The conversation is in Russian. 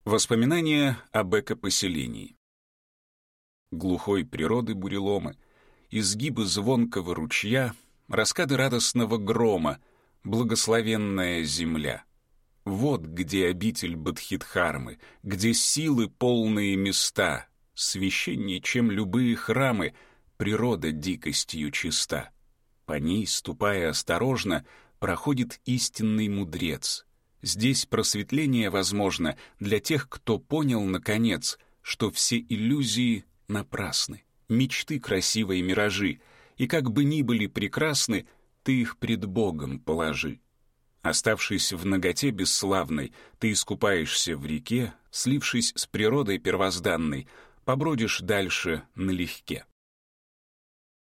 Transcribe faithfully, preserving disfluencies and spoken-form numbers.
Воспоминания об экопоселении. Глухой природы буреломы, изгибы звонкого ручья, раскады радостного грома, благословенная земля. Вот где обитель Бодхидхармы, где силы полные места, священнее, чем любые храмы, природа дикостью чиста. По ней, ступая осторожно, проходит истинный мудрец. Здесь просветление возможно для тех, кто понял, наконец, что все иллюзии напрасны, мечты красивые миражи, и как бы ни были прекрасны, ты их пред Богом положи. Оставшись в наготе бесславной, ты искупаешься в реке, слившись с природой первозданной, побродишь дальше налегке.